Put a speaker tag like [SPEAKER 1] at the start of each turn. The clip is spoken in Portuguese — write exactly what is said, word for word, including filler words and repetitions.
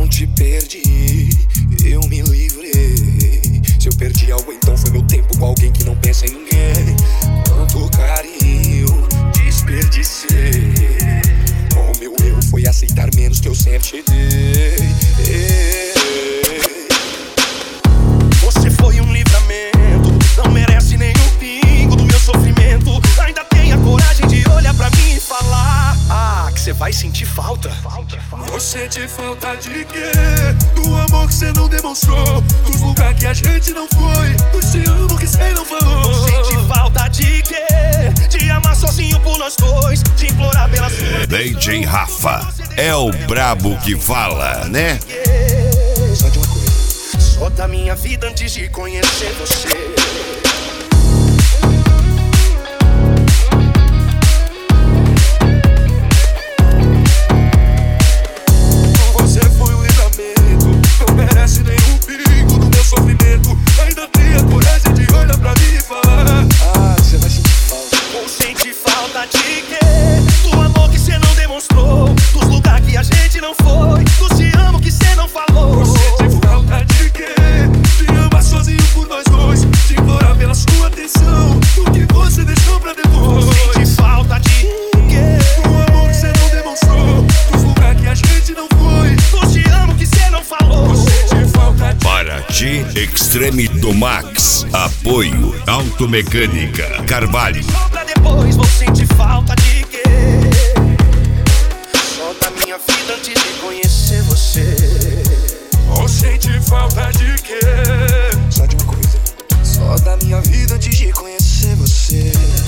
[SPEAKER 1] te perdi, eu me livrei. Se eu perdi algo, então foi meu tempo com alguém que não pensa em ninguém. Quanto carinho desperdicei. O meu erro foi aceitar menos que eu sempre te dei. Você foi um livramento, não merece nem um pingo do meu sofrimento. Ainda tem a coragem de olhar pra mim e falar ah, que cê vai sentir falta. Vou sentir falta de quê? Do amor que cê não demonstrou, dos lugares que a gente não foi, do te amo que cê não falou. Vou sentir falta de quê? De amar sozinho por nós dois, de implorar pela sua
[SPEAKER 2] D J Rafa é o brabo que fala, né?
[SPEAKER 1] Só de uma coisa, só da minha vida antes de conhecer você.
[SPEAKER 2] Extreme do Max, apoio Automecânica Carvalho.
[SPEAKER 1] Só pra depois vou sentir falta de quê? Só da minha vida antes de conhecer você. Vou sentir falta de quê? Só de uma coisa, só da minha vida antes de conhecer você.